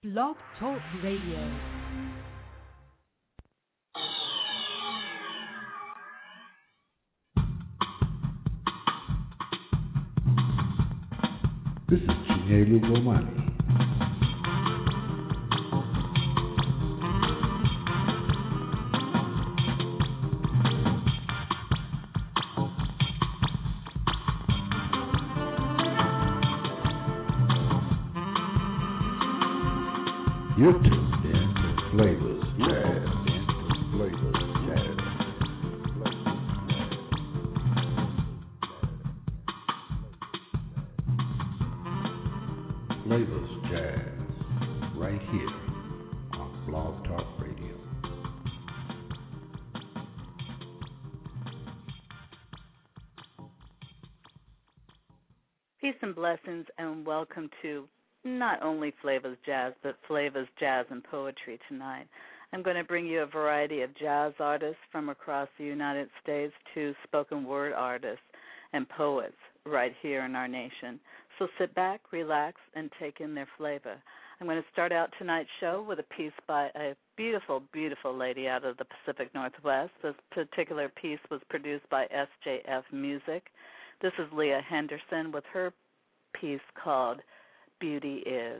Blog Talk Radio. This is Chinelu Romani. You're tuned in to Flavors Jazz. Flavors Jazz, right here on Blog Talk Radio. Peace and blessings, and welcome to not only Flavors Jazz, but Flavors Jazz and Poetry tonight. I'm going to bring you a variety of jazz artists from across the United States to spoken word artists and poets right here in our nation. So sit back, relax, and take in their flavor. I'm going to start out tonight's show with a piece by a beautiful, beautiful lady out of the Pacific Northwest. This particular piece was produced by SJF Music. This is Leah Henderson with her piece called Beauty Is.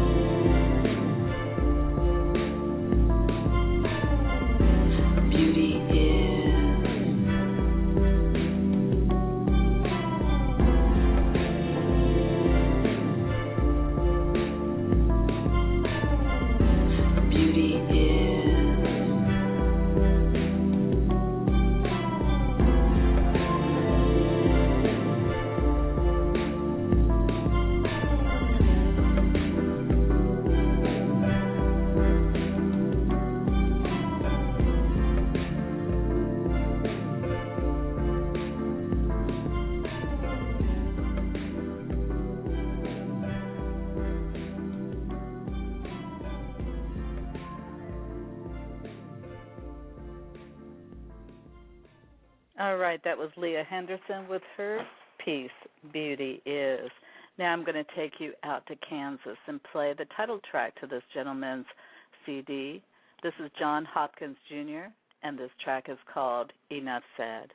Beauty All right, that was Leah Henderson with her piece, Beauty Is. Now I'm going to take you out to Kansas and play the title track to this gentleman's CD. This is John Hopkins Jr., and this track is called Enough Said.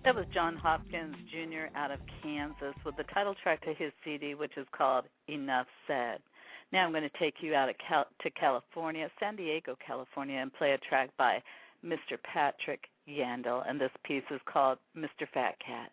That was John Hopkins Jr. out of Kansas with the title track to his CD, which is called Enough Said. Now I'm going to take you out to California, San Diego, California, and play a track by Mr. Patrick Yandel, and this piece is called Mr. Fat Cat.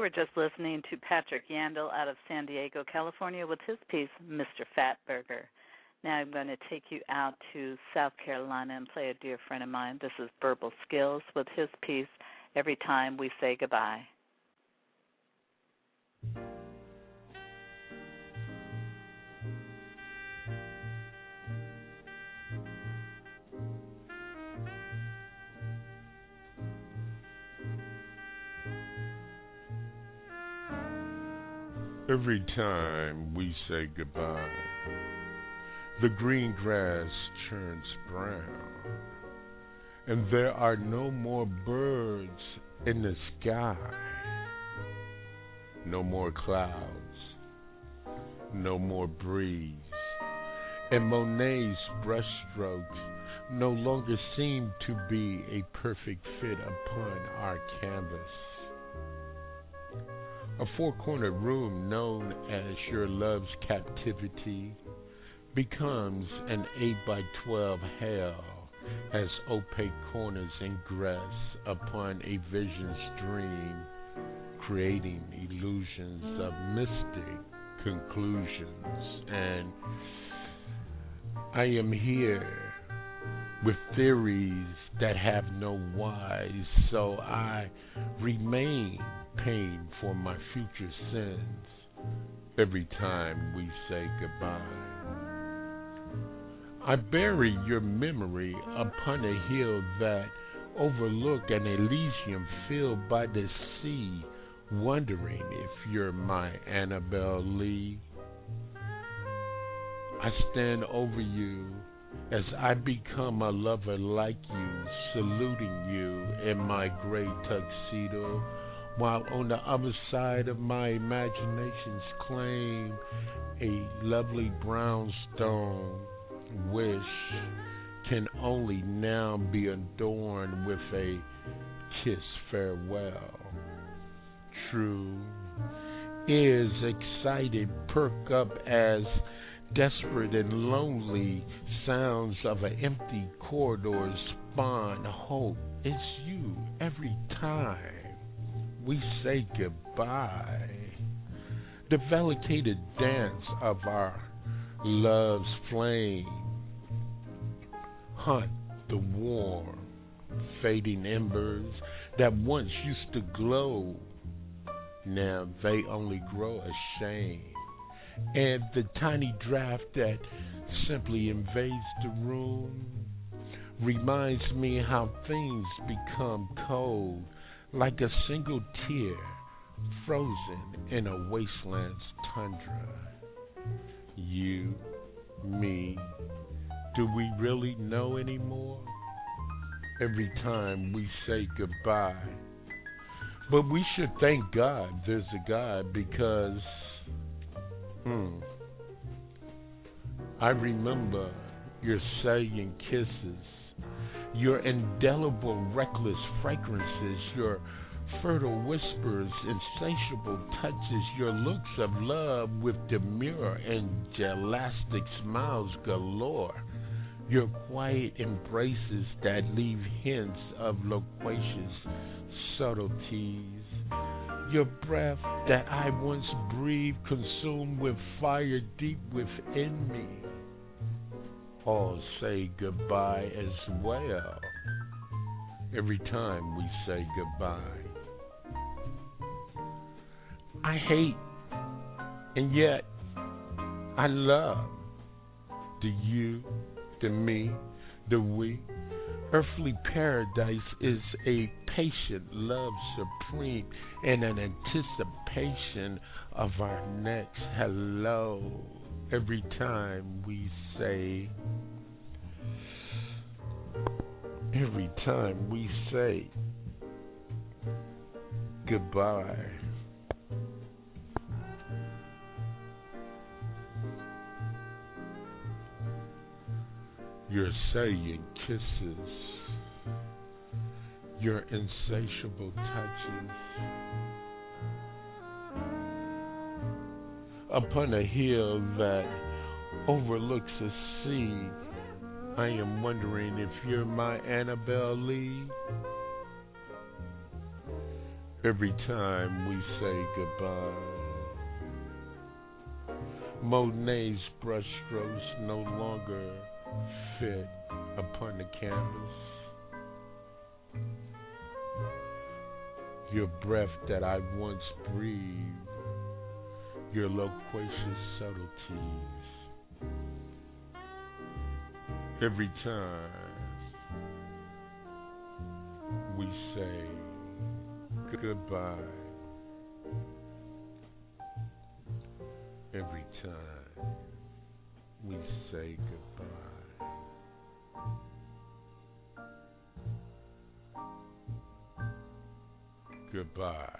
were just listening to Patrick Yandel out of San Diego, California, with his piece, Mr. Fatburger. Now I'm going to take you out to South Carolina and play a dear friend of mine. This is Verbal Skills with his piece, Every Time We Say Goodbye. Every time we say goodbye, the green grass turns brown, and there are no more birds in the sky, no more clouds, no more breeze, and Monet's brushstrokes no longer seem to be a perfect fit upon our canvas. A four-cornered room known as your love's captivity becomes an 8x12 hell as opaque corners ingress upon a vision's dream, creating illusions of mystic conclusions. And I am here with theories that have no whys, so I remain paying for my future sins every time we say goodbye. I bury your memory upon a hill that overlook an Elysium filled by the sea, wondering if you're my Annabelle Lee. I stand over you as I become a lover like you, saluting you in my gray tuxedo, while on the other side of my imagination's claim, a lovely brownstone wish can only now be adorned with a kiss farewell. True, ears excited perk up as desperate and lonely sounds of an empty corridor spawn hope. It's you every time we say goodbye. The validated dance of our love's flame hunt the warm, fading embers that once used to glow. Now they only grow ashamed. And the tiny draft that simply invades the room reminds me how things become cold, like a single tear frozen in a wasteland's tundra. You, me, do we really know anymore? Every time we say goodbye. But we should thank God there's a God, because I remember your saying kisses, your indelible reckless fragrances, your fertile whispers, insatiable touches, your looks of love with demure and elastic smiles galore, your quiet embraces that leave hints of loquacious subtleties, your breath that I once breathed, consumed with fire deep within me. All say goodbye as well, every time we say goodbye. I hate, and yet I love the you, the me, the we. Earthly paradise is a patient love supreme and an anticipation of our next hello every time we say goodbye. Your saying kisses, your insatiable touches, upon a hill that overlooks a sea. I am wondering if you're my Annabelle Lee. every time we say goodbye. Monet's brushstrokes no longer fit upon the canvas. Your breath that I once breathed, your loquacious subtleties. Every time we say goodbye. Every time we say goodbye. Goodbye.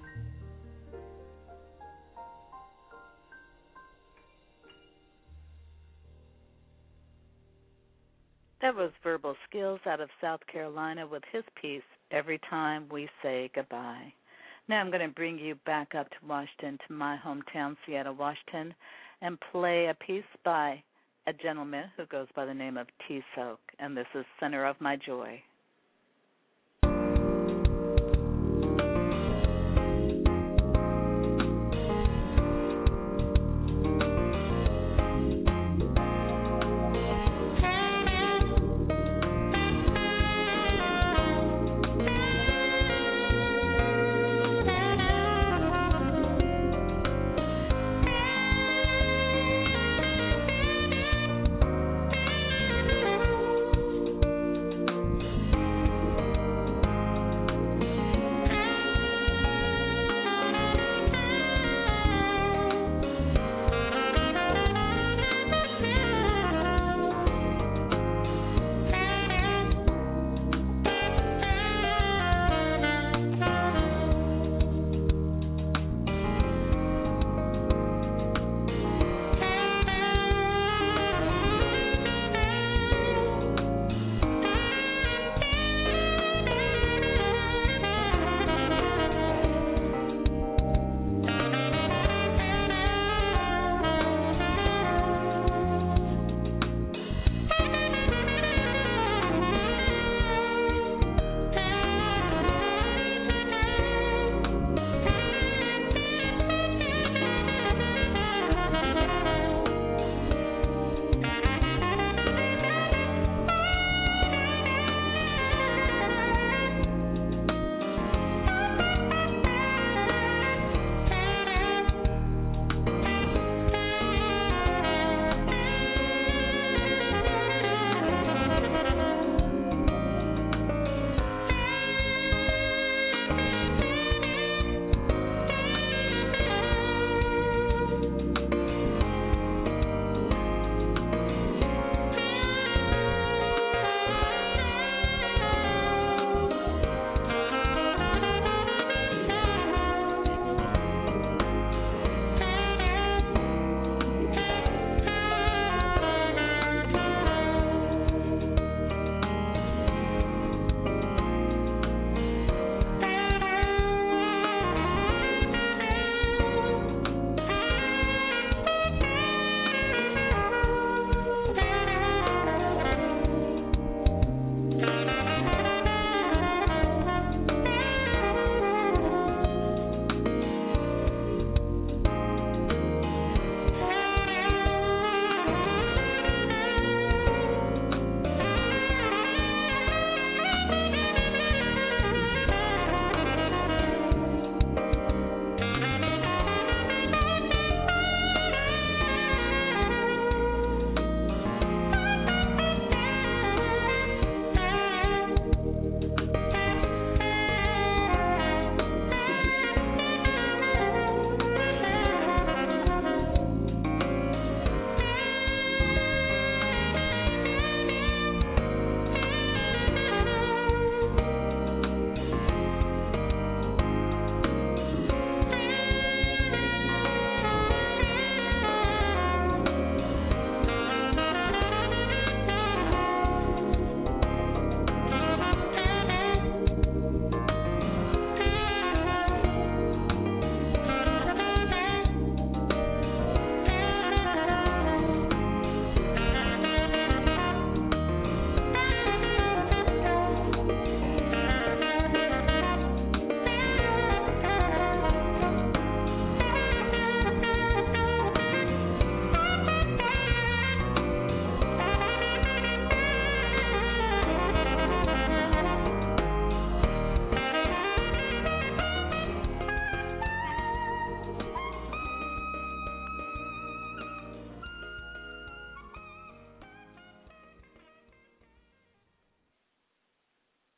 That was Verbal Skills out of South Carolina with his piece, Every Time We Say Goodbye. Now I'm going to bring you back up to Washington, to my hometown, Seattle, Washington, and play a piece by a gentleman who goes by the name of T-Soak, and this is Center of My Joy.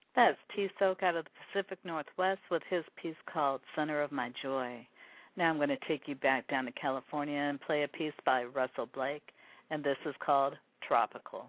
That's T-Soak out of the Pacific Northwest with his piece called Center of My Joy. Now I'm going to take you back down to California and play a piece by Russell Blake, and this is called Tropical.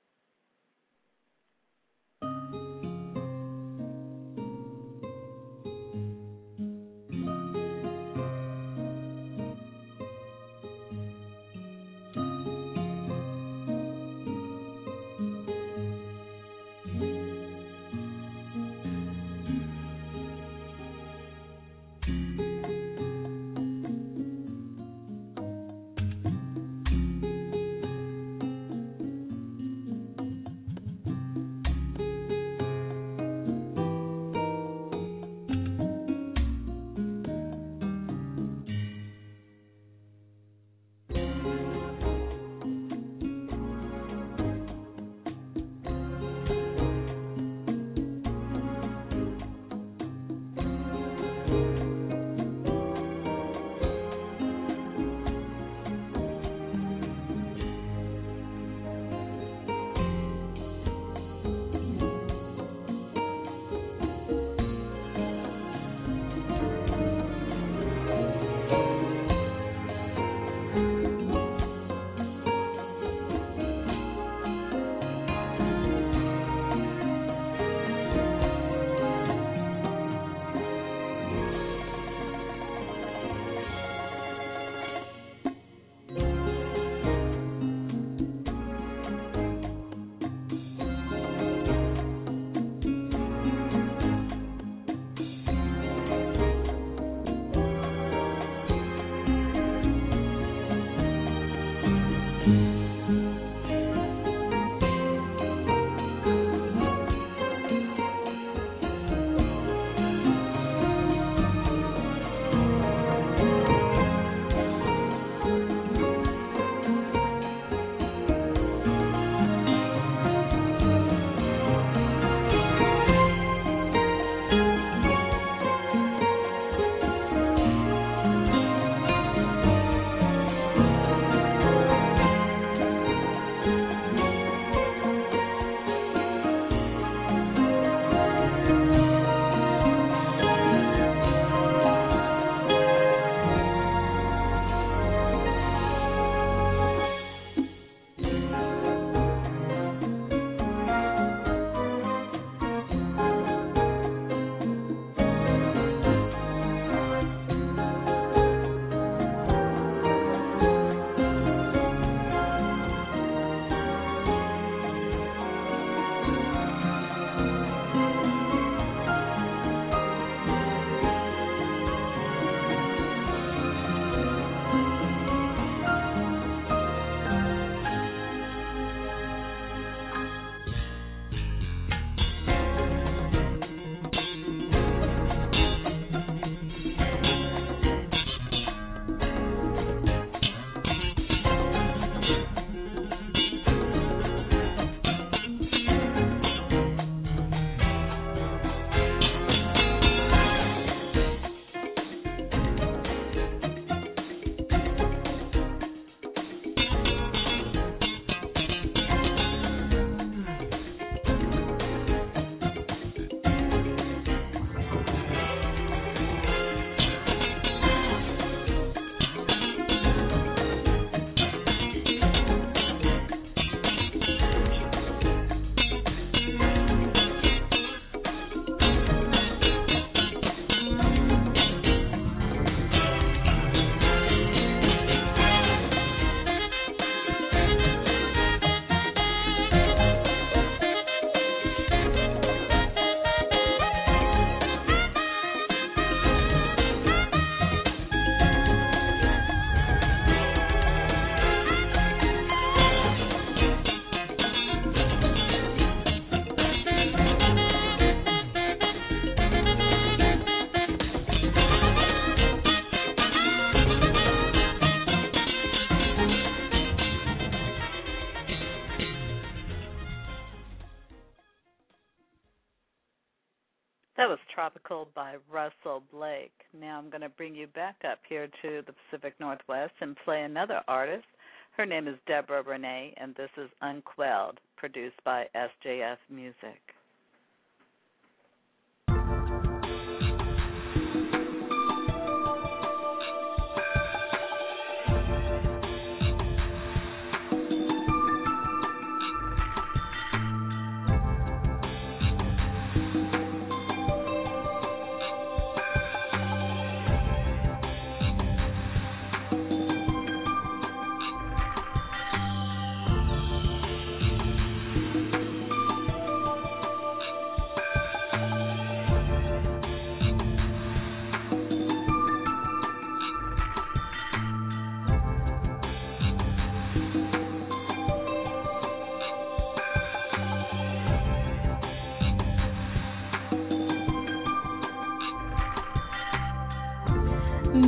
That was Tropical by Russell Blake. Now I'm going to bring you back up here to the Pacific Northwest and play another artist. Her name is Deborah Renee, and this is Unquelled, produced by SJF Music.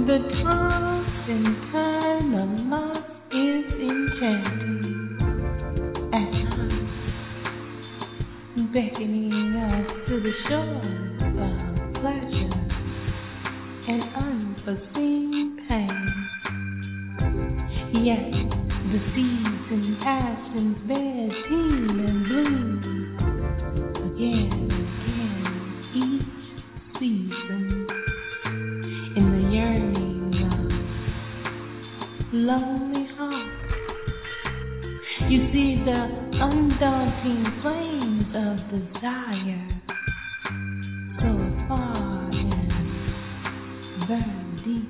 The toss and turn of love is enchanting at times, beckoning us to the shores of pleasure and unforeseen pain. Yet the seeds and passions bear team and bloom again and again each season in the yearning of lonely hearts. You see the undaunting flames of desire so far and burn deep,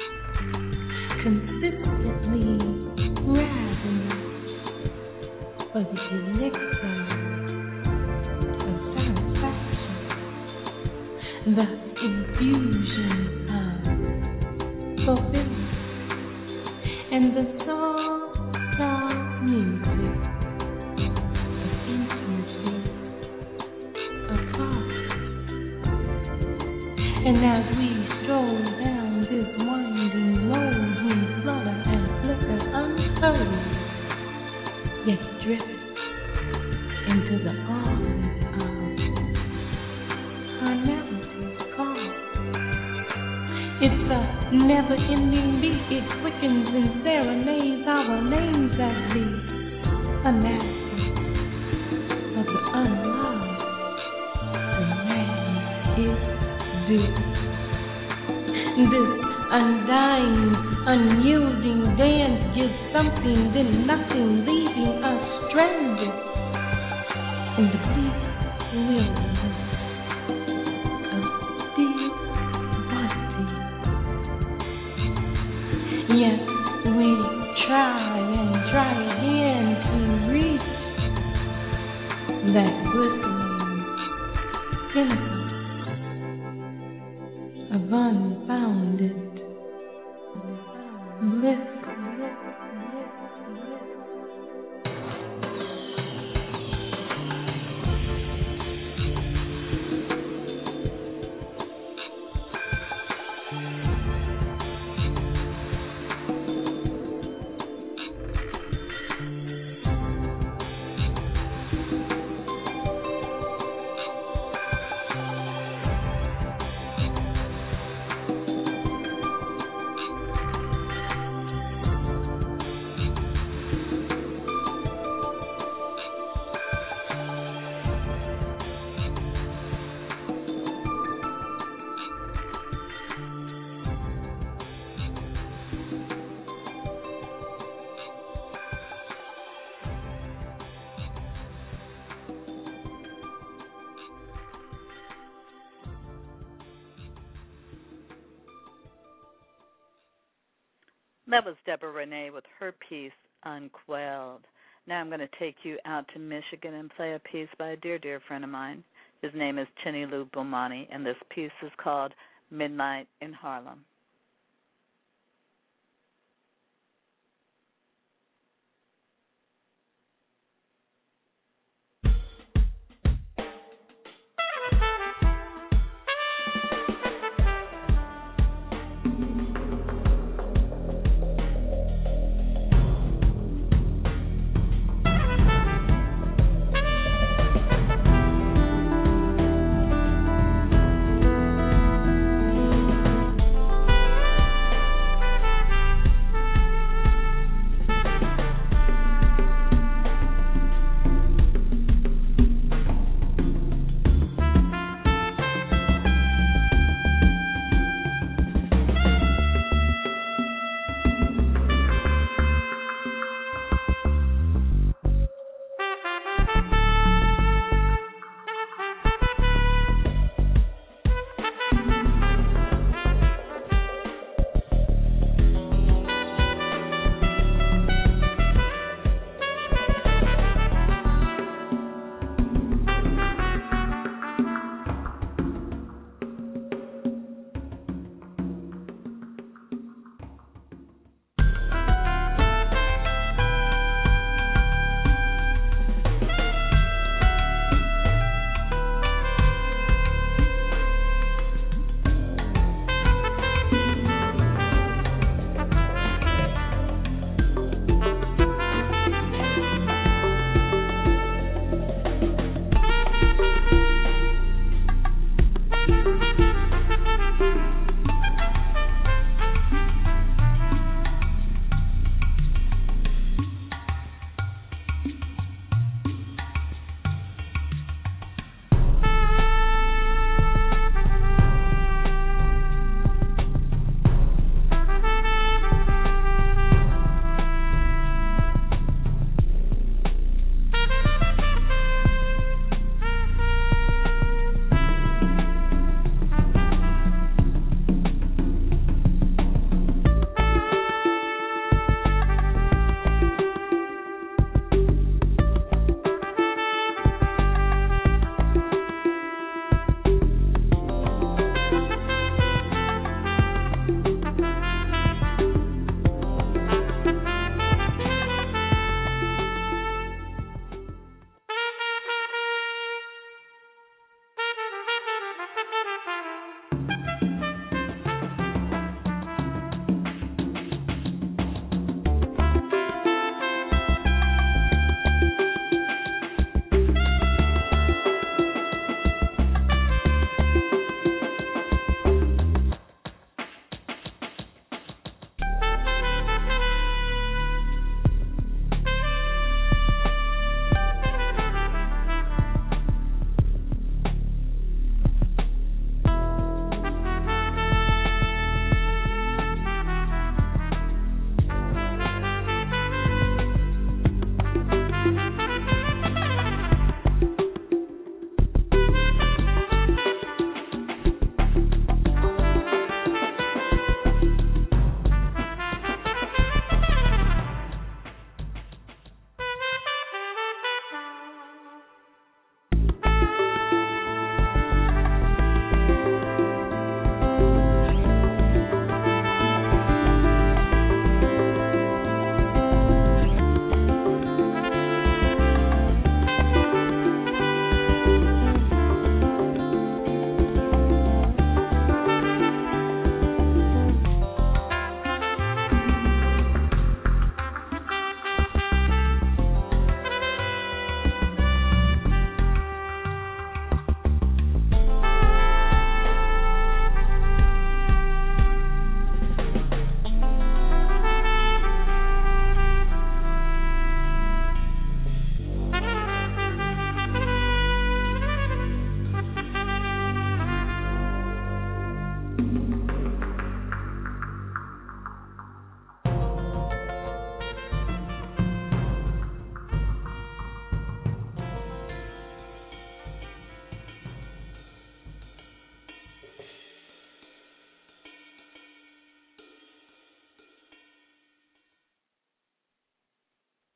consistently ravenous for the elixir of satisfaction, the infusion of fulfillment, and the soft music of intimacy, of heart. And as we stroll down this winding road, we flutter and flicker unhurried, yet drift into the arms of carnality's call. It's a never-ending beat. It quickens and serenades our names as the anatomy of the unloved. The man is due. This undying, unyielding dance gives something, then nothing, leaving us stranded in the deep wilderness of deep quantity. Yes, we try and try again to reach that glistening pinnacle of unfounded bliss. That was Deborah Renee with her piece, Unquelled. Now I'm going to take you out to Michigan and play a piece by a dear, dear friend of mine. His name is Chinny Lou Bomani, and this piece is called Midnight in Harlem.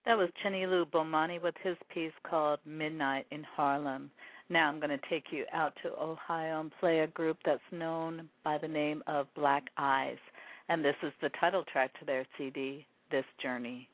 That was Chenilu Bomani with his piece called Midnight in Harlem. Now I'm going to take you out to Ohio and play a group that's known by the name of Black Eyes. And this is the title track to their CD, This Journey.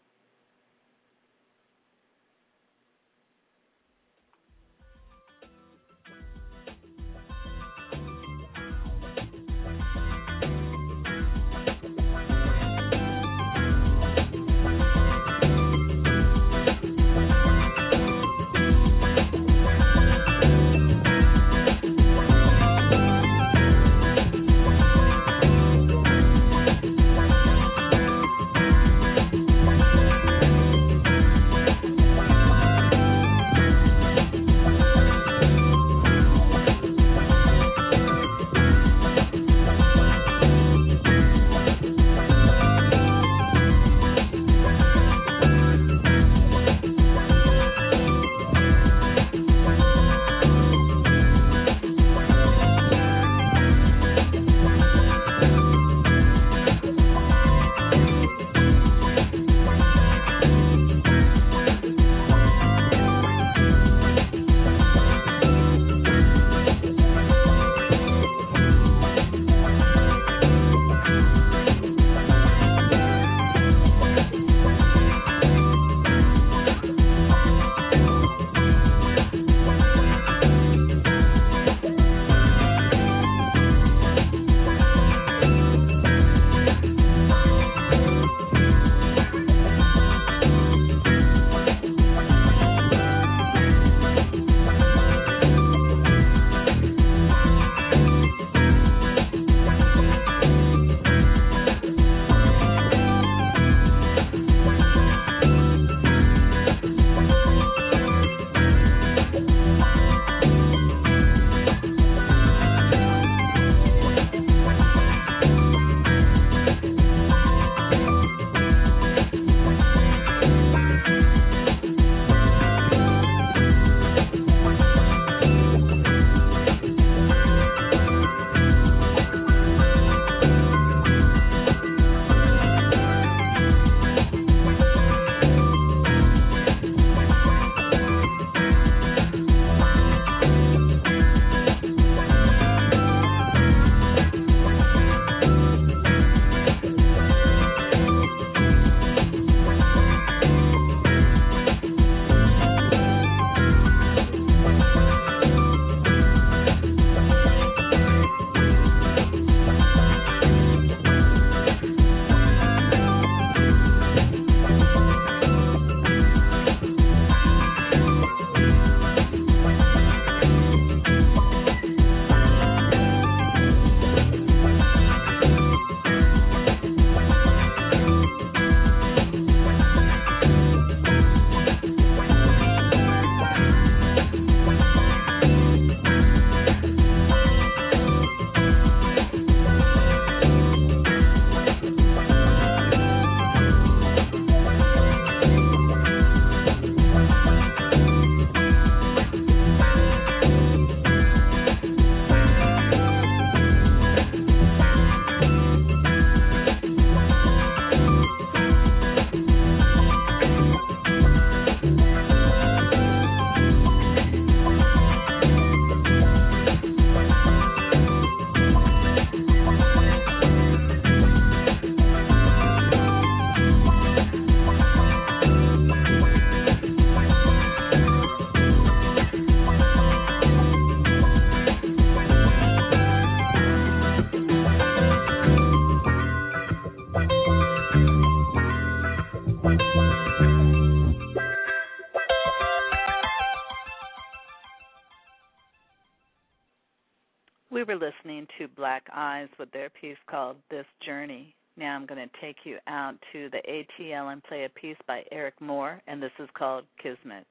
We were listening to Black Eyes with their piece called This Journey. Now I'm going to take you out to the ATL and play a piece by Eric Moore, and this is called Kismet.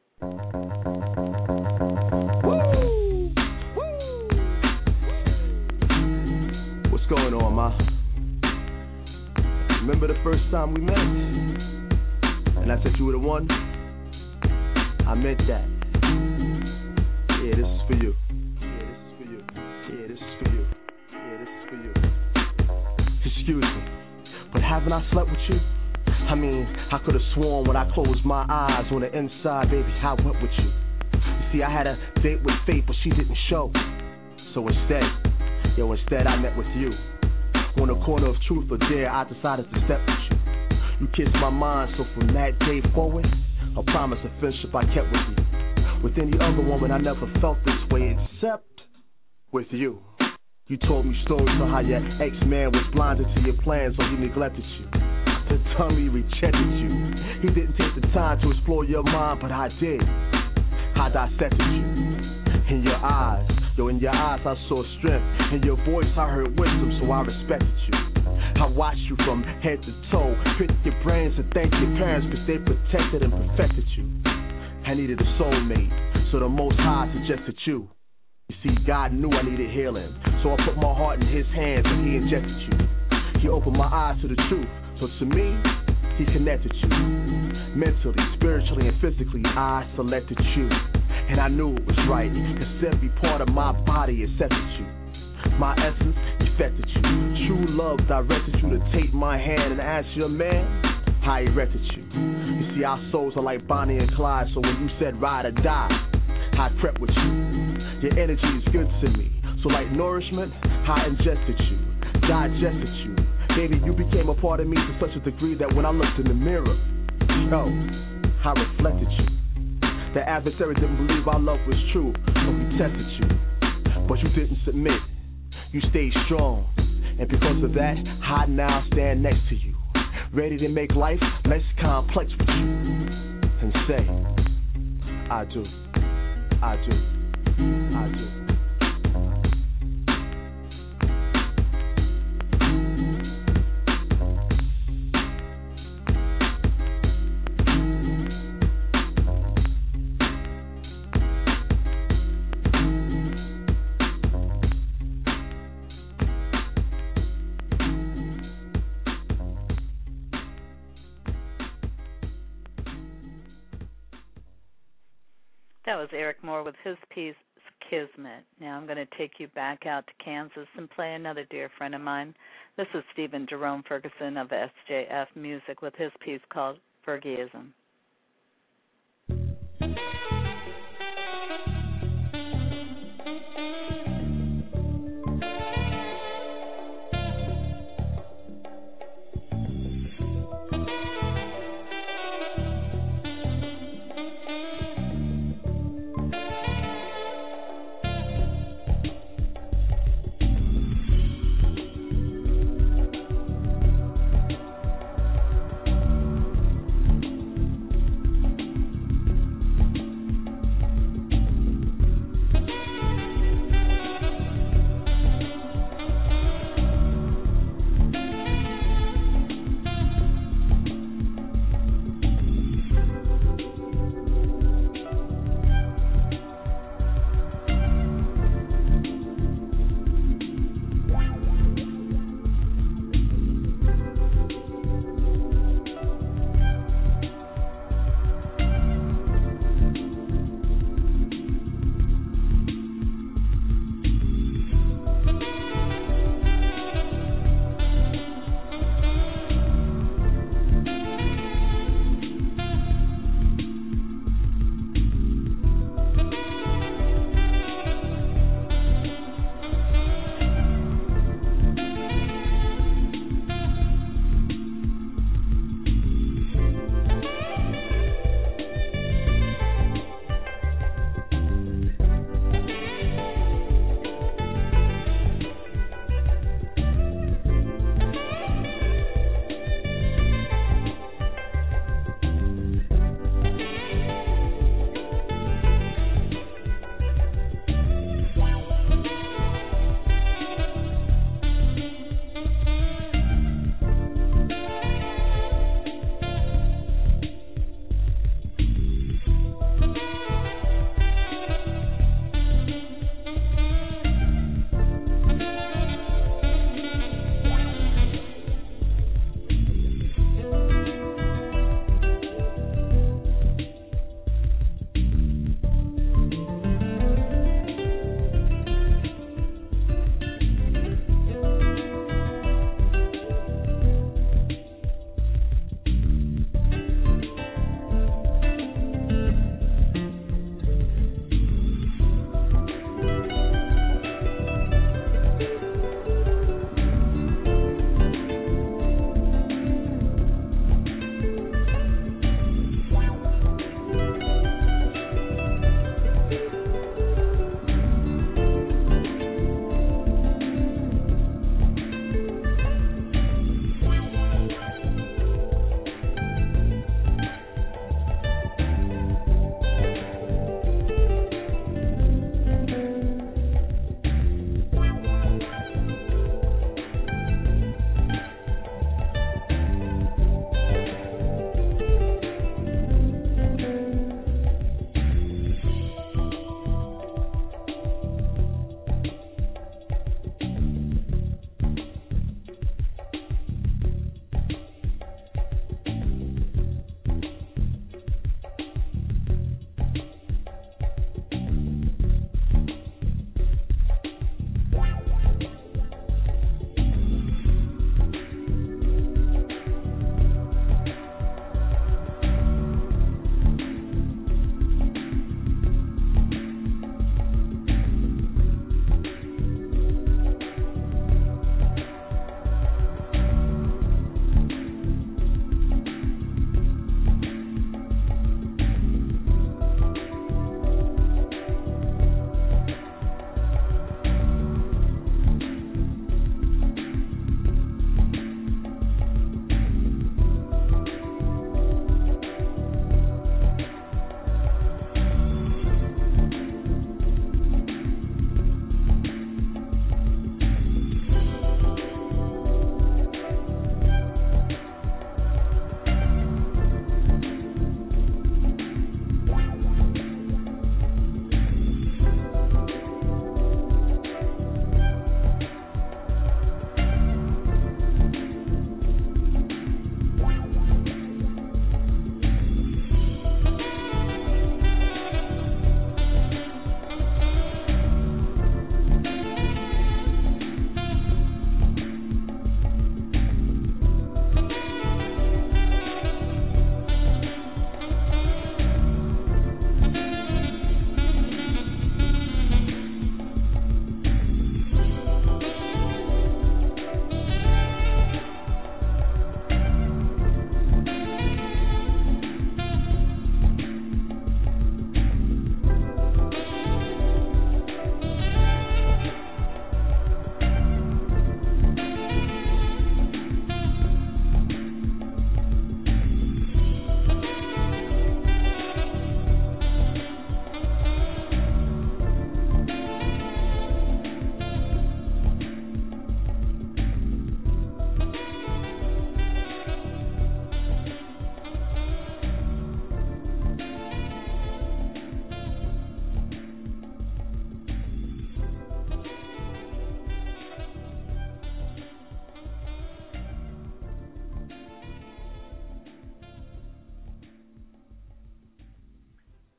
What's going on, Ma? Remember the first time we met? And I said you were the one? I meant that. Yeah, this is for you. Excuse me, but haven't I slept with you? I mean, I could have sworn when I closed my eyes on the inside, baby, I went with you. You see, I had a date with fate, but she didn't show. So instead I met with you. On the corner of truth or dare, I decided to step with you. You kissed my mind, so from that day forward, a promise of friendship I kept with you. With any other woman, I never felt this way except with you. You told me stories of how your ex-man was blinded to your plans, so he neglected you. Suddenly rejected you. He didn't take the time to explore your mind, but I did. I dissected you. In your eyes, in your eyes I saw strength. In your voice I heard wisdom, so I respected you. I watched you from head to toe, picked your brains and thanked your parents, cause they protected and perfected you. I needed a soulmate, so the Most High suggested you. You see, God knew I needed healing, so I put my heart in His hands and He injected you. He opened my eyes to the truth, so to me, He connected you. Mentally, spiritually, and physically, I selected you. And I knew it was right, cause every part of my body accepted you. My essence affected you. True love directed you to take my hand and ask your man, I erected you. You see, our souls are like Bonnie and Clyde, so when you said ride or die, I crept with you. Your energy is good to me, so like nourishment, I ingested you, digested you. Baby, you became a part of me to such a degree that when I looked in the mirror, I reflected you. The adversary didn't believe our love was true, so we tested you. But you didn't submit, you stayed strong. And because of that, I now stand next to you, ready to make life less complex with you. And say, I do, I do, I do. That was Eric Moore with his piece, Kismet. Now I'm going to take you back out to Kansas and play another dear friend of mine. This is Stephen Jerome Ferguson of SJF Music with his piece called Fergieism.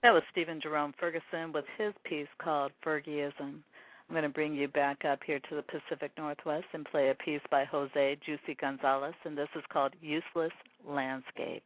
That was Stephen Jerome Ferguson with his piece called Fergieism. I'm going to bring you back up here to the Pacific Northwest and play a piece by Jose Juicy Gonzalez, and this is called Useless Landscape.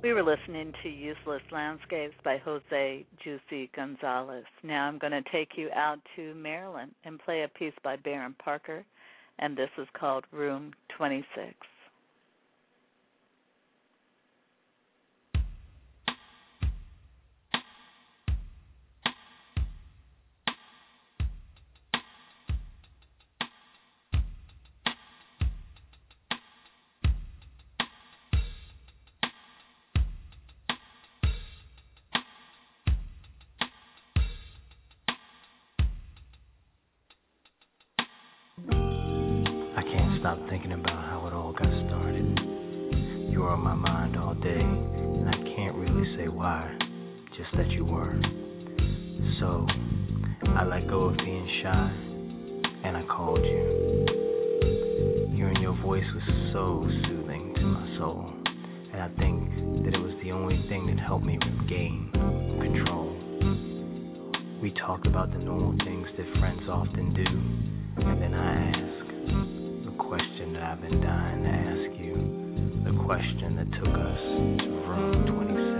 We were listening to Useless Landscapes by Jose Juicy Gonzalez. Now I'm going to take you out to Maryland and play a piece by Baron Parker, and this is called Room 26. Stop thinking about how it all got started. You were on my mind all day, and I can't really say why, just that you were. So, I let go of being shy, and I called you. Hearing your voice was so soothing to my soul, and I think that it was the only thing that helped me regain control. We talked about the normal things that friends often do, and then I asked question that I've been dying to ask you, the question that took us to room 26.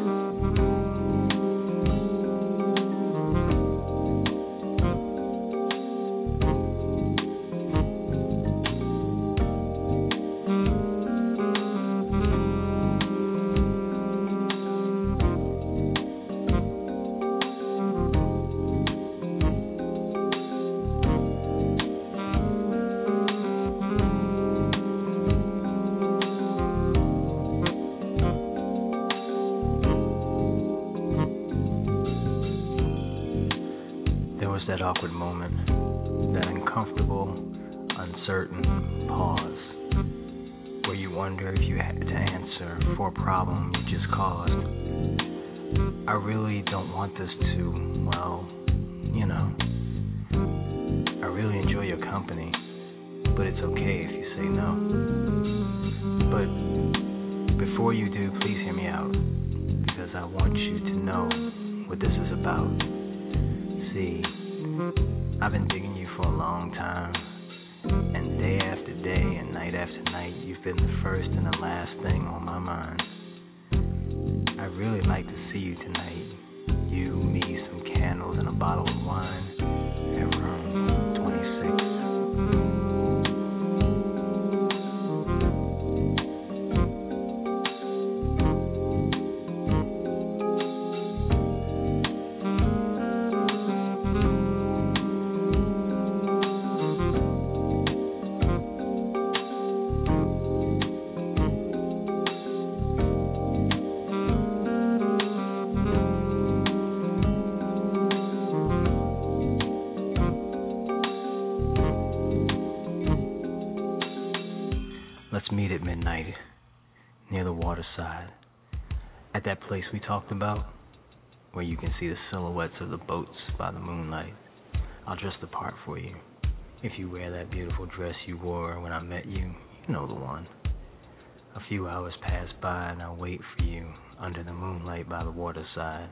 That awkward moment, that uncomfortable, uncertain pause, where you wonder if you had to answer for a problem you just caused. I really don't want this to, well, you know, I really enjoy your company, but it's okay if you say no. But before you do, please hear me out, because I want you to know what this is about. See, I've been digging you for a long time, and day after day and night after night, you've been the first and the last thing on my mind. I'd really like to see you tonight, you, me, some candles and a bottle of wine at room 26. Meet at midnight near the waterside, at that place we talked about, where you can see the silhouettes of the boats by the moonlight. I'll dress the part for you. If you wear that beautiful dress you wore when I met you, you know the one. A few hours pass by and I'll wait for you under the moonlight by the waterside.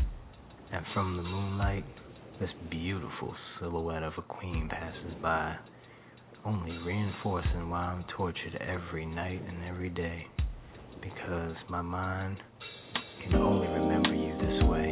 And from the moonlight, this beautiful silhouette of a queen passes by, only reinforcing why I'm tortured every night and every day, because my mind can only remember you this way.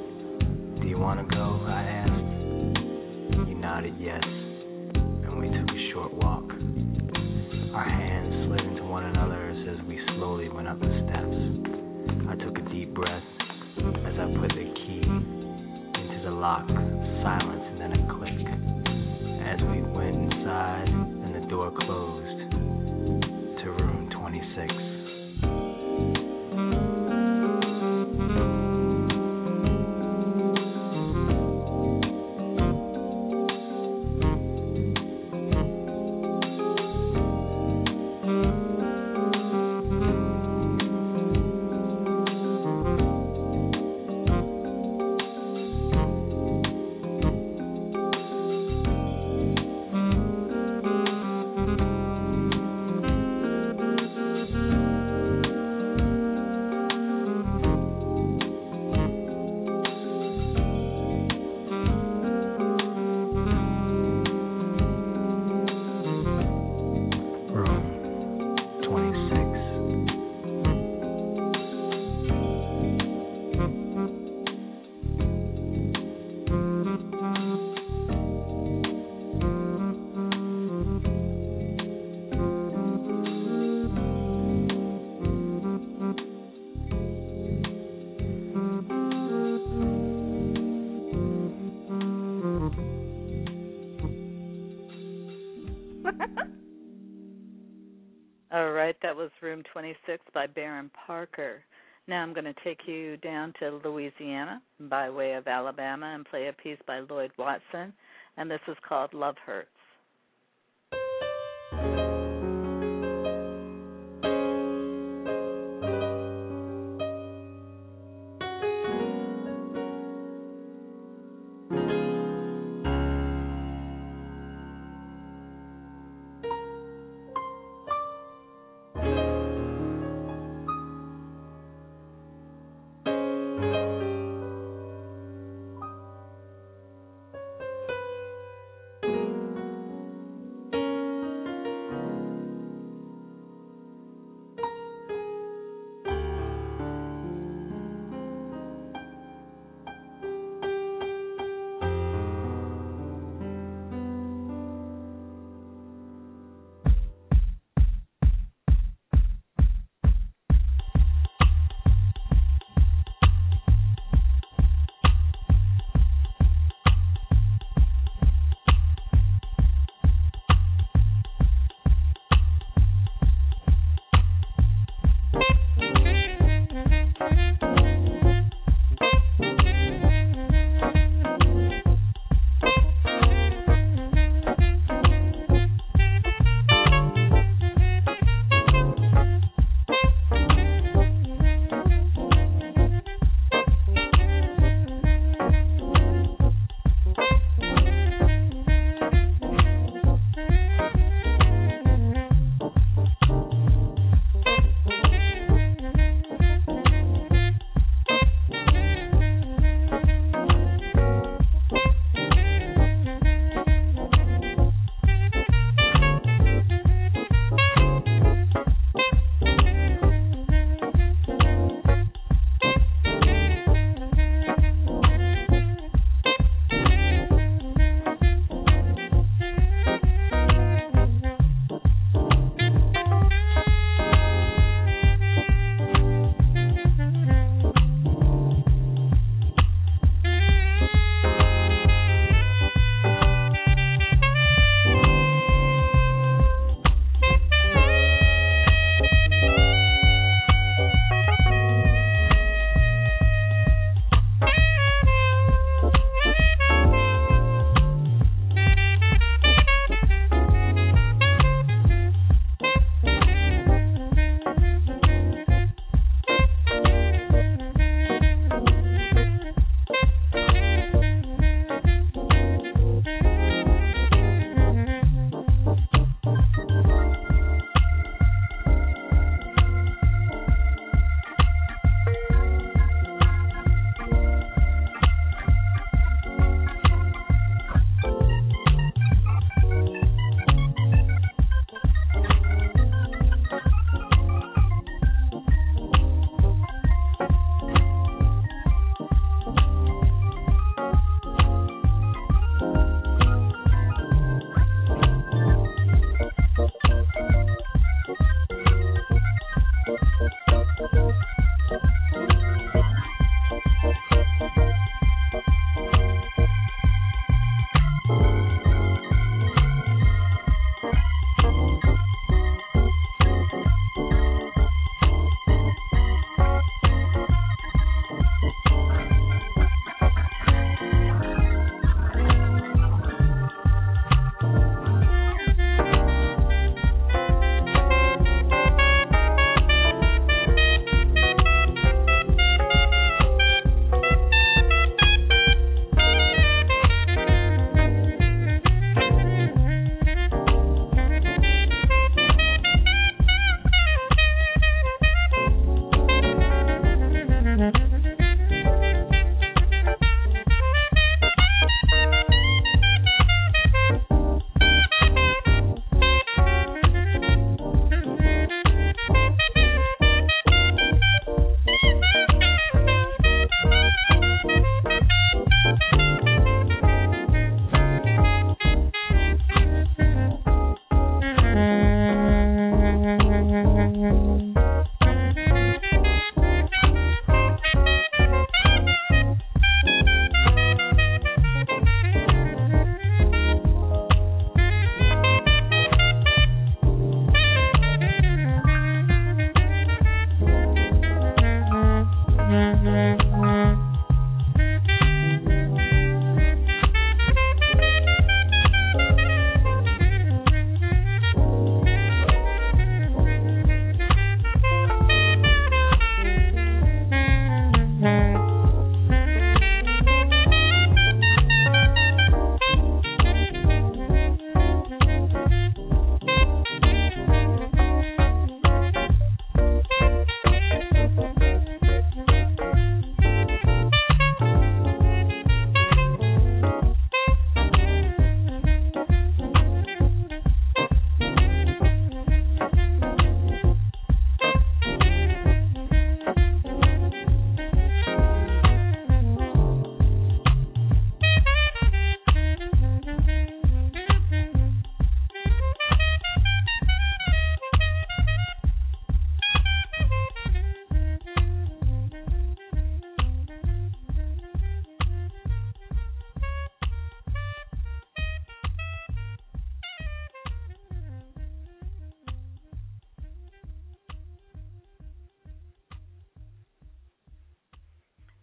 Yes, and we took short walk. Our hands slid into one another's as we slowly went up the steps. I took a deep breath as I put the key into the lock. Silence and then a click. As we went inside and the door closed to room 26. All right, that was Room 26 by Baron Parker. Now I'm going to take you down to Louisiana by way of Alabama and play a piece by Lloyd Watson, and this is called Love Hurts.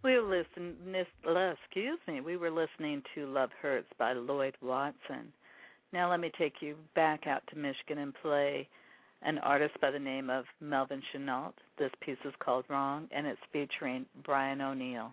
We were listening to Love Hurts by Lloyd Watson. Now let me take you back out to Michigan and play an artist by the name of Melvin Chenault. This piece is called Wrong, and it's featuring Brian O'Neill.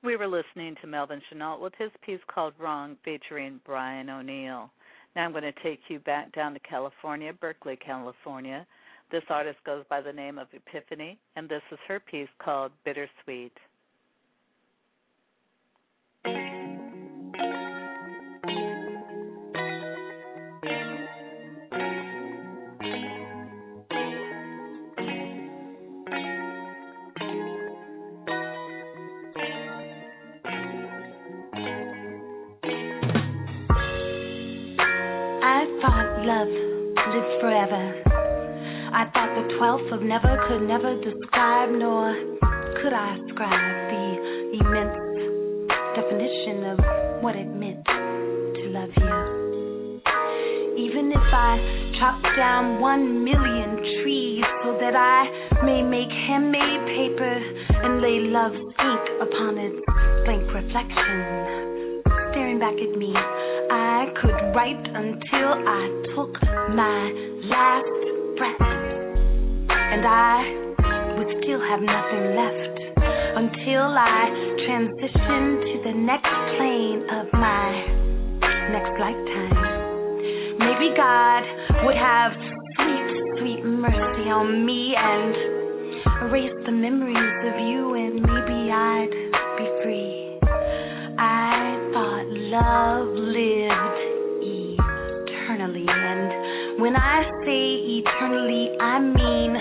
We were listening to Melvin Chenault with his piece called Wrong, featuring Brian O'Neill. Now I'm going to take you back down to California, Berkeley, California. This artist goes by the name of Epiphany, and this is her piece called Bittersweet. Love lives forever. I thought the 12th of never could never describe, nor could I ascribe the immense definition of what it meant to love you. Even if I chop down 1 million trees so that I may make handmade paper and lay love's ink upon its blank reflection, staring back at me, I could write until I took my last breath, and I would still have nothing left until I transitioned to the next plane of my next lifetime. Maybe God would have sweet, sweet mercy on me and erase the memories of you, and maybe I'd be free. I thought love lived eternally, and when I say eternally, I mean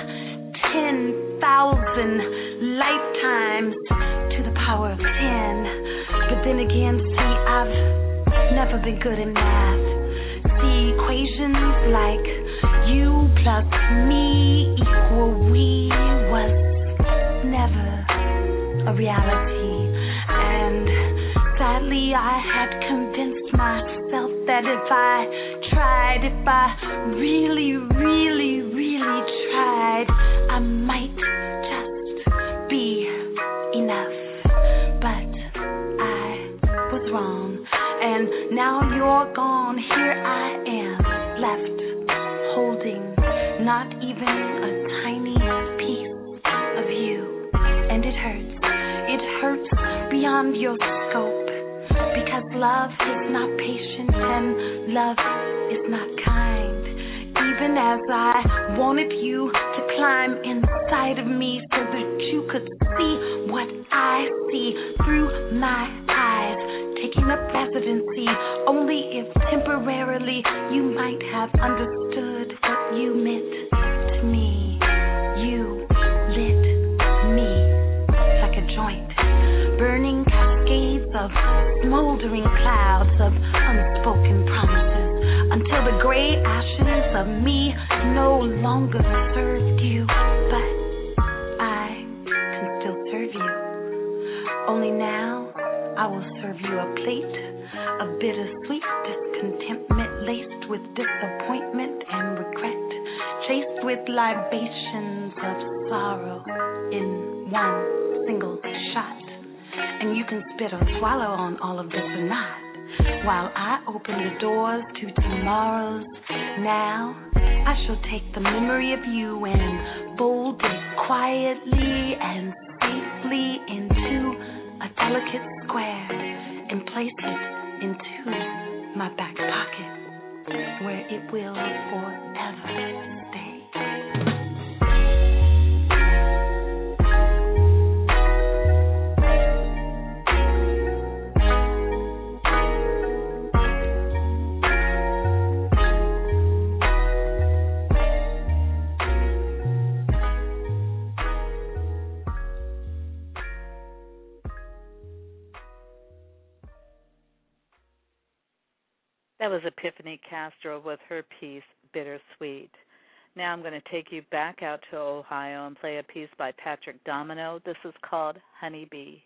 10,000 lifetimes to the power of 10. But then again, see, I've never been good in math. See, equations like you plus me equal we was never a reality, and sadly, I had convinced myself that if I really, really, really tried, I might just be enough. But I was wrong, and now you're gone. Here I am, left, holding not even a tiny piece of you. And it hurts beyond your scope. Because love is not patient and love is not kind. Even as I wanted you to climb inside of me so that you could see what I see through my eyes, taking up residency only if temporarily you might have understood what you meant to me. You lit me like a joint, burning cascades of smoldering clouds of unspoken promises, until the gray ashes of me no longer served you. But I can still serve you. Only now I will serve you a plate of bittersweet discontentment, laced with disappointment and regret, chased with libations of sorrow in one single shot. And you can spit or swallow on all of this or not, while I open the doors to tomorrows. Now I shall take the memory of you and fold it quietly and safely into a delicate square and place it into my back pocket, where it will forever stay. That was Epiphany Castro with her piece, Bittersweet. Now I'm going to take you back out to Ohio and play a piece by Patrick Domino. This is called Honeybee.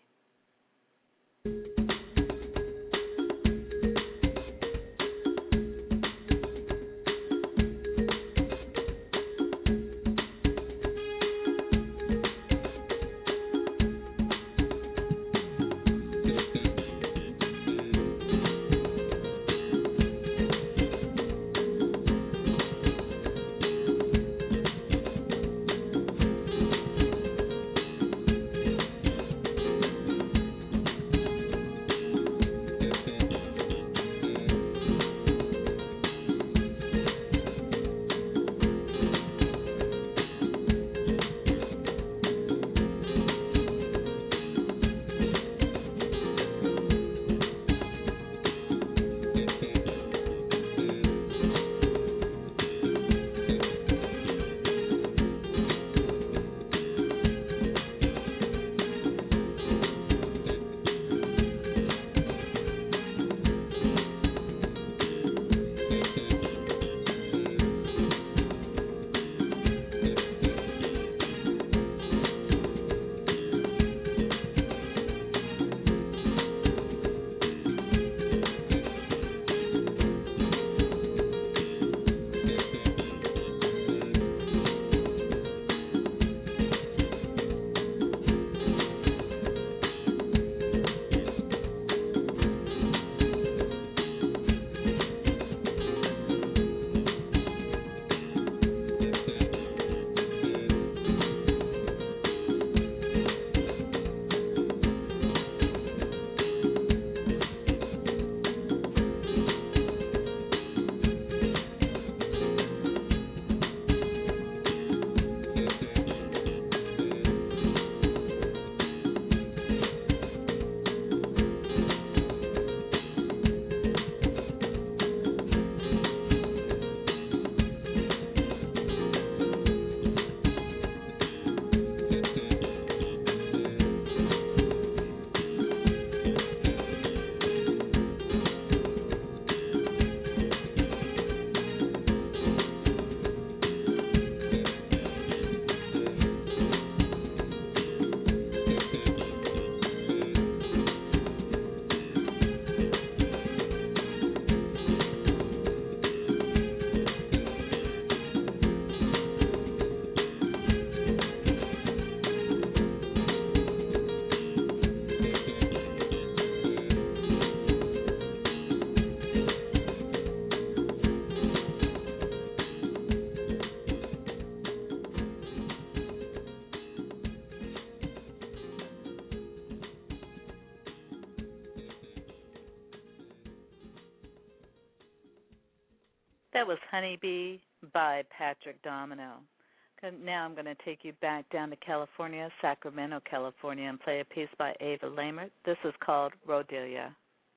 That was Honeybee by Patrick Domino. Now I'm going to take you back down to California, Sacramento, California, and play a piece by Ava Lamert. This is called Rodelia.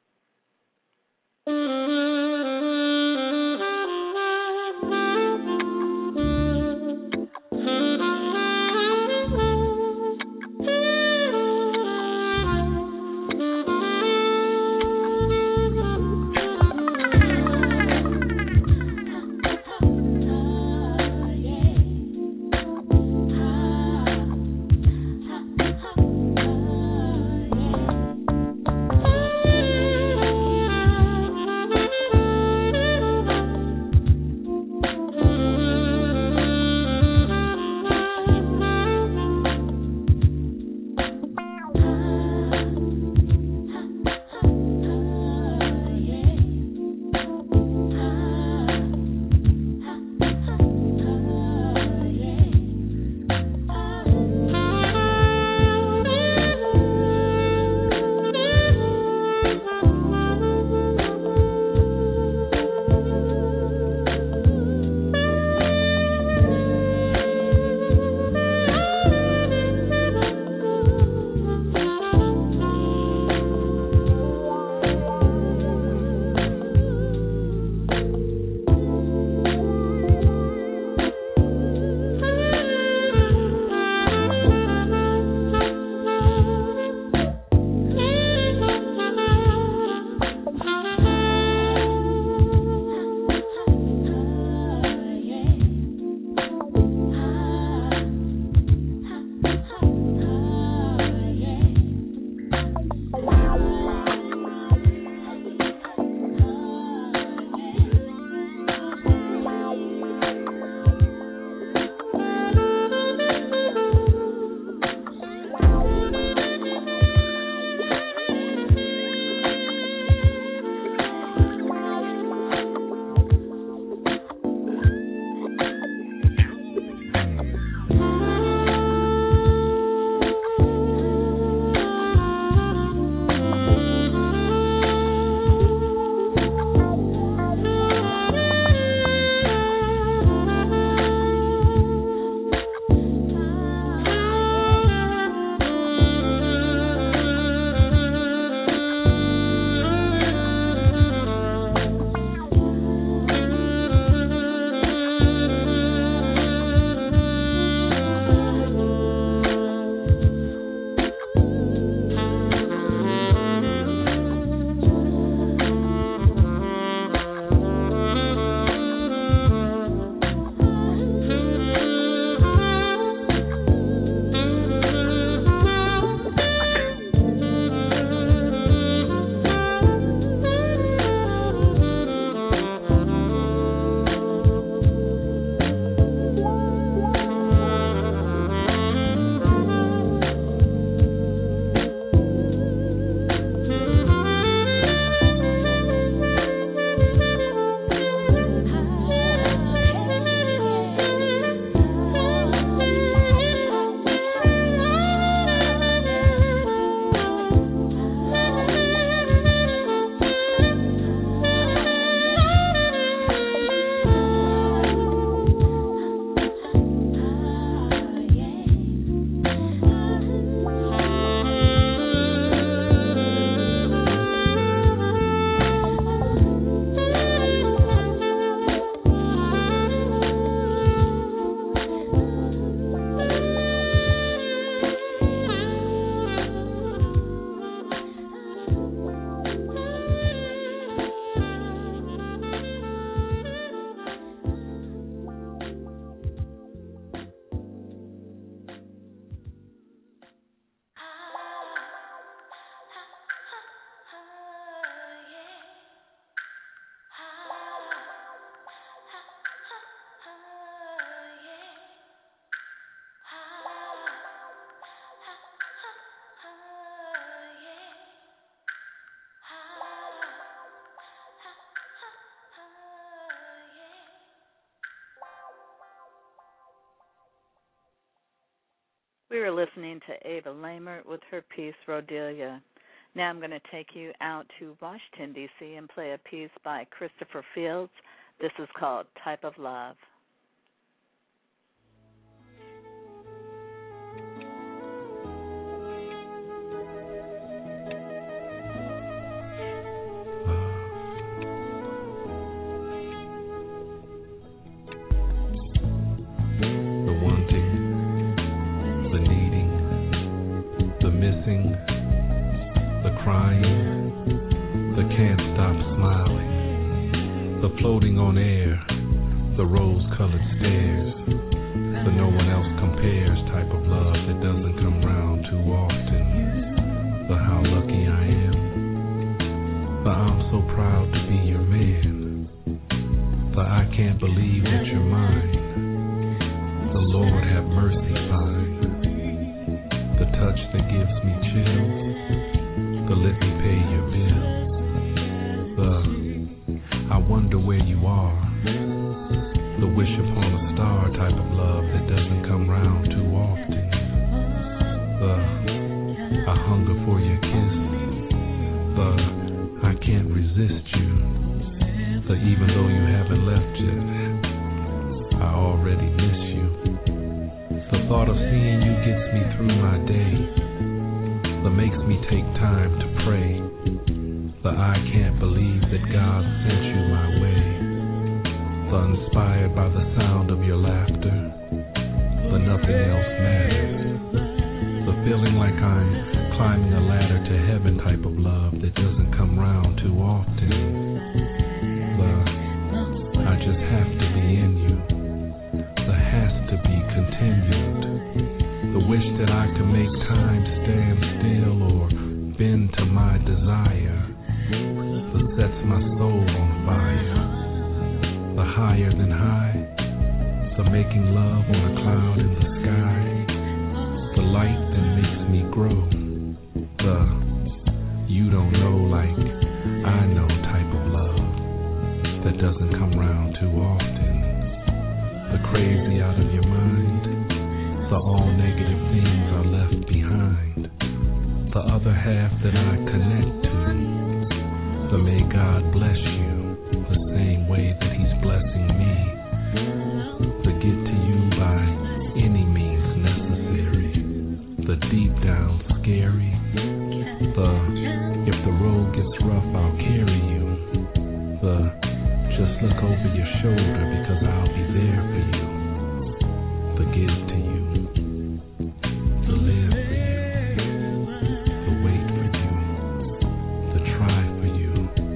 We were listening to Ava Lamert with her piece, Rodelia. Now I'm going to take you out to Washington, D.C. and play a piece by Christopher Fields. This is called Type of Love. Floating on air, the rose-colored stairs, the no one else compares type of love that doesn't come round too often. The how lucky I am, the I'm so proud to be your man, the I can't believe that you're mine, the Lord have mercy sign, the touch that gives me chills, the let me pay your bills, the I wonder where you are. The wish upon a star type of love that doesn't come round too often. The I hunger for your kiss. The I can't resist you. The even though you haven't left yet, I already miss you. The thought of seeing you gets me through my day. The makes me take time to pray. The I can't believe that God sent you my way. The inspired by the sound of your laughter. The nothing else matters. The feeling like I'm climbing a ladder to heaven type of love that doesn't come round too often. The I just have to be in you. The has to be continued. The wish that I could make time stand still or bend to my desire. That sets my soul on fire. The higher than high, the making love on a cloud in the sky, the light that makes me grow, the you don't know like I know type of love that doesn't come round too often. The crazy out of your mind, the all negative things are left behind. The other half that I connect to. But may God bless you the same way that He's blessing me. To get to you by any means necessary. The deep down scary. The if the road gets rough, I'll carry you. The just look over your shoulder because I'll be there for you. The give to you. The live for you. The wait for you. The try for you.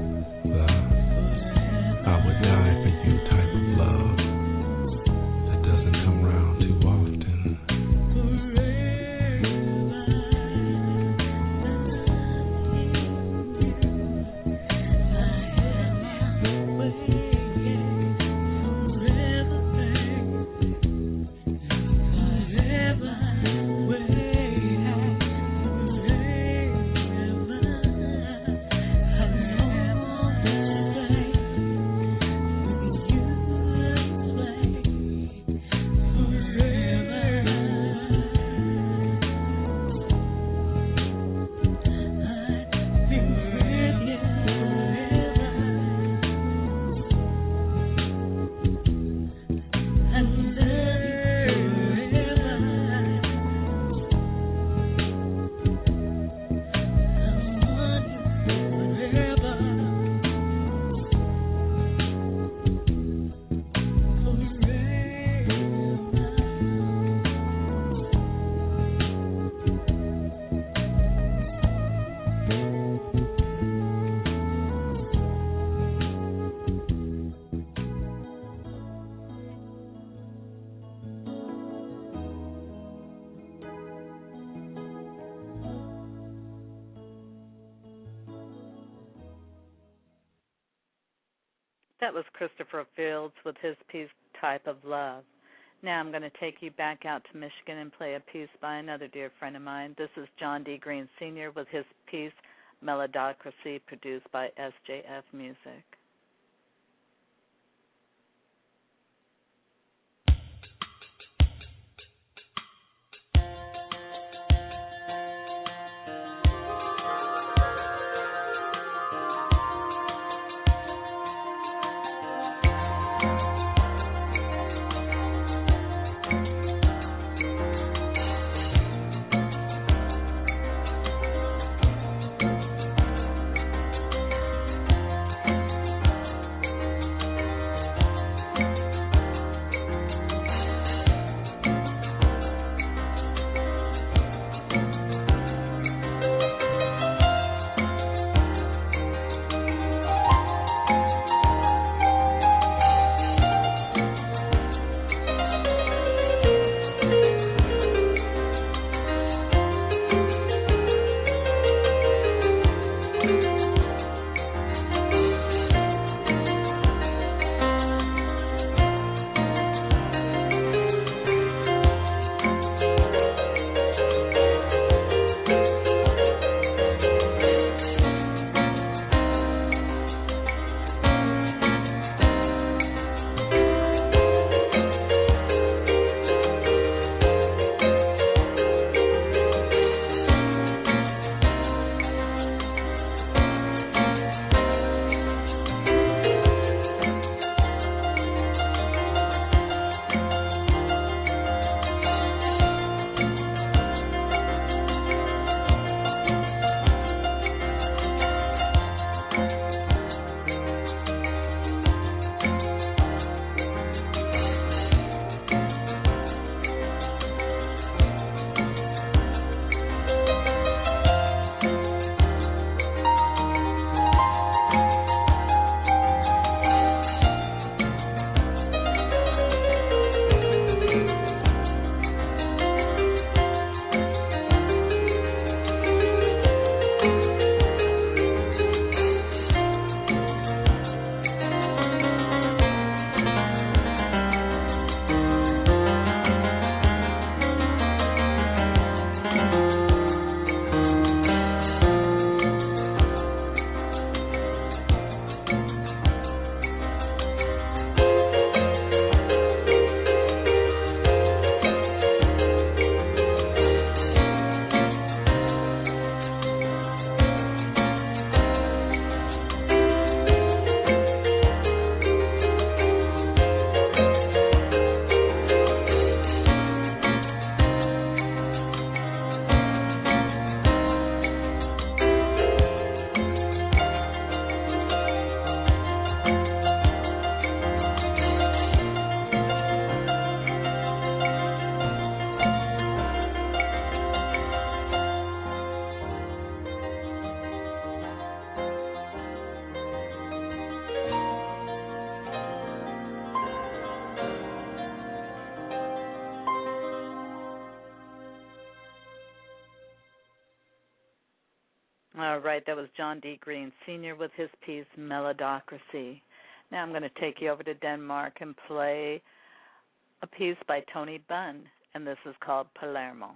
I would die for you type of love that doesn't come round too often. That was Christopher Fields with his piece, Type of Love. Now I'm going to take you back out to Michigan and play a piece by another dear friend of mine. This is John D. Green Sr. with his piece, Melodocracy, produced by SJF Music. All right, that was John D. Green Sr. with his piece Melodocracy. Now I'm going to take you over to Denmark and play a piece by Tony Bunn, and this is called Palermo.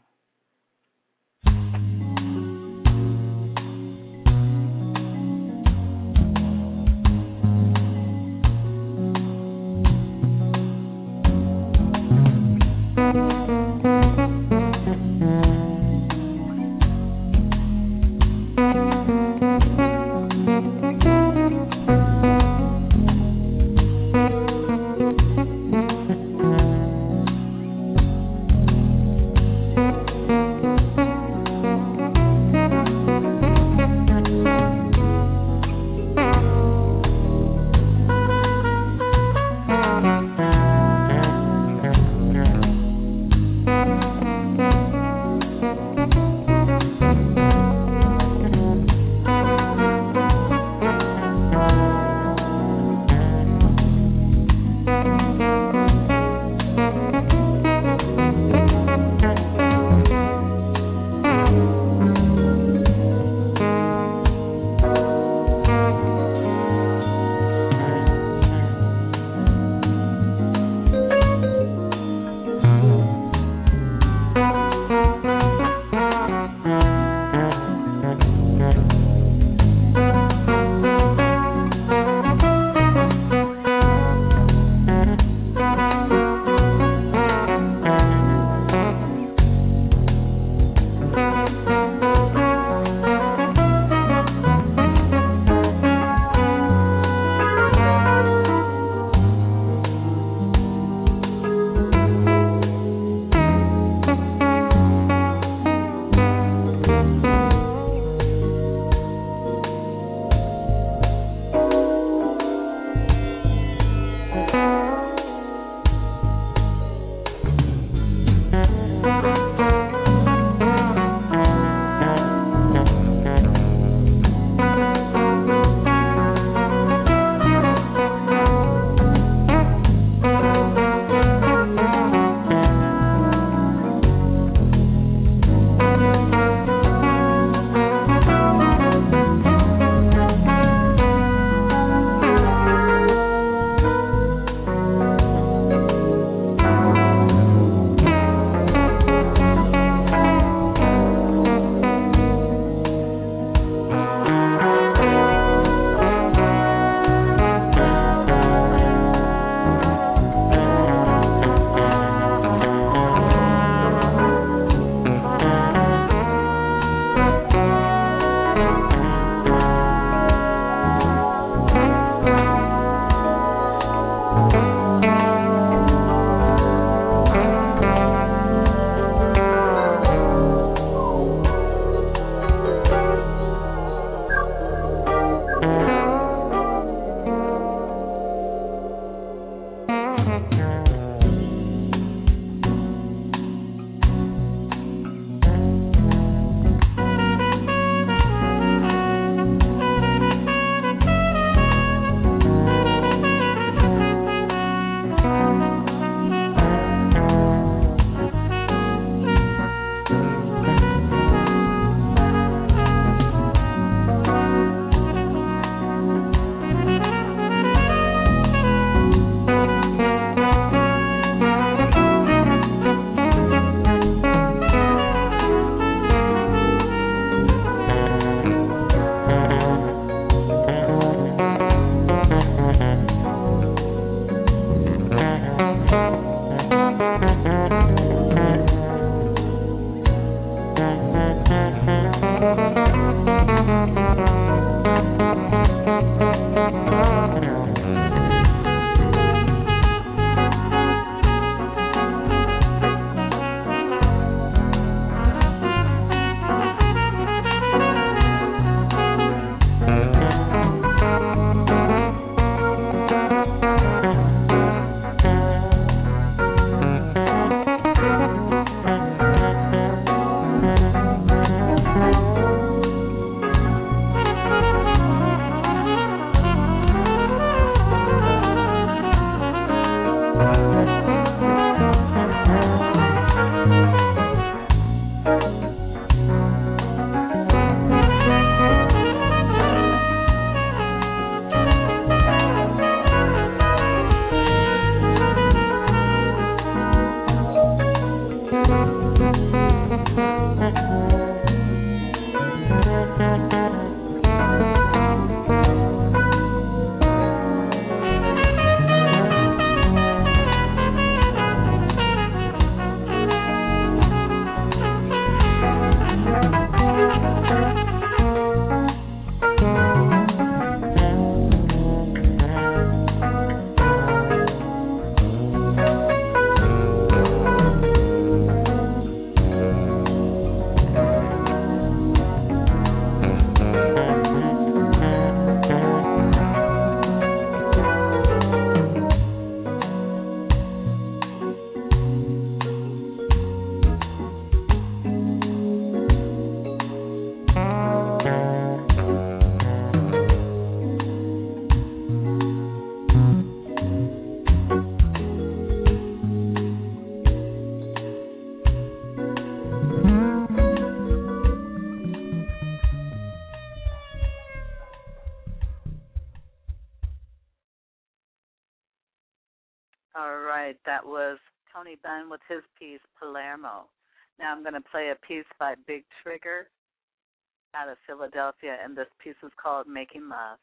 All right, that was Tony Benn with his piece, Palermo. Now I'm going to play a piece by Big Trigger out of Philadelphia, and this piece is called Making Love.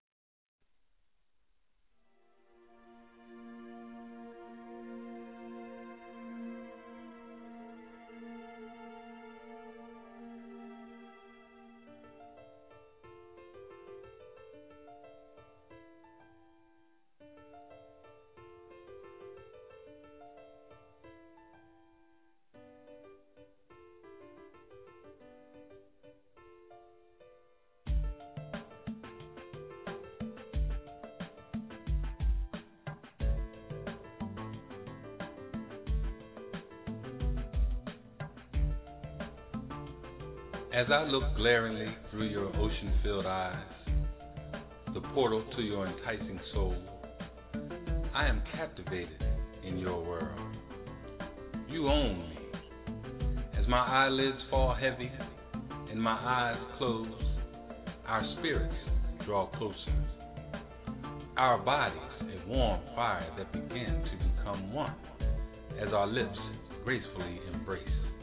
As I look glaringly through your ocean-filled eyes, the portal to your enticing soul, I am captivated in your world. You own me. As my eyelids fall heavy and my eyes close, our spirits draw closer. Our bodies a warm fire that begin to become one as our lips gracefully embrace.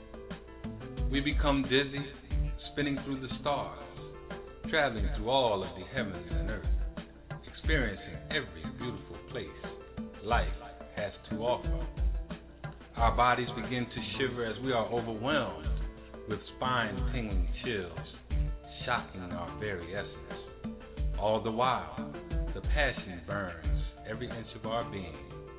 We become dizzy, spinning through the stars, traveling through all of the heavens and earth, experiencing every beautiful place life has to offer. Our bodies begin to shiver as we are overwhelmed with spine-tingling chills, shocking our very essence. All the while, the passion burns every inch of our being.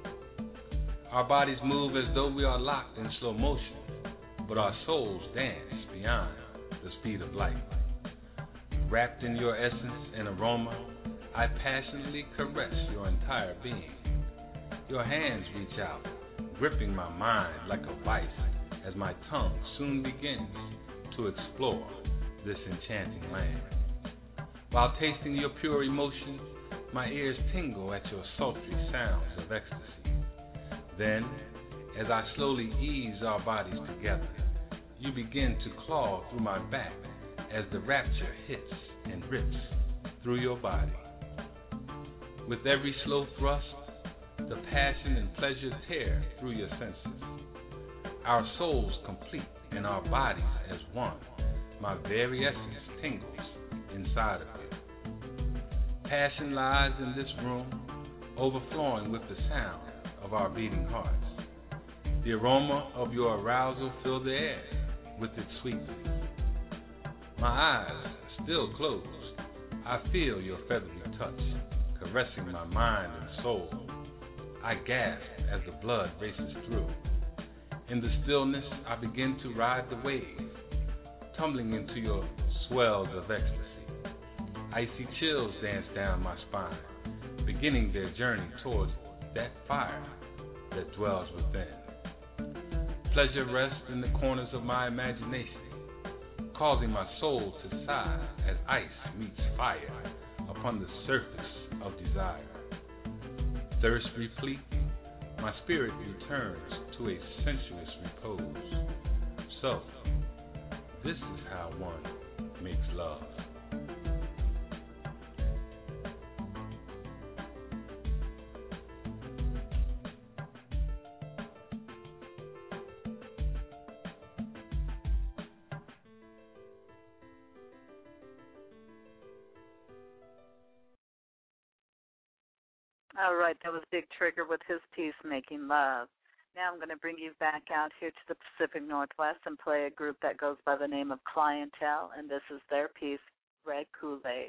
Our bodies move as though we are locked in slow motion, but our souls dance beyond the speed of light. Wrapped in your essence and aroma, I passionately caress your entire being. Your hands reach out, gripping my mind like a vice as my tongue soon begins to explore this enchanting land. While tasting your pure emotion, my ears tingle at your sultry sounds of ecstasy. Then, as I slowly ease our bodies together, you begin to claw through my back as the rapture hits and rips through your body. With every slow thrust, the passion and pleasure tear through your senses. Our souls complete and our bodies as one. My very essence tingles inside of you. Passion lies in this room, overflowing with the sound of our beating hearts. The aroma of your arousal fills the air with its sweetness. My eyes still closed, I feel your feathery touch, caressing my mind and soul. I gasp as the blood races through. In the stillness, I begin to ride the wave, tumbling into your swells of ecstasy. Icy chills dance down my spine, beginning their journey towards that fire that dwells within. Pleasure rests in the corners of my imagination, causing my soul to sigh as ice meets fire upon the surface of desire. Thirst replete, my spirit returns to a sensuous repose. So, this is how one makes love. All right, that was Big Trigger with his piece, Making Love. Now I'm going to bring you back out here to the Pacific Northwest and play a group that goes by the name of Clientele, and this is their piece, Red Kool-Aid.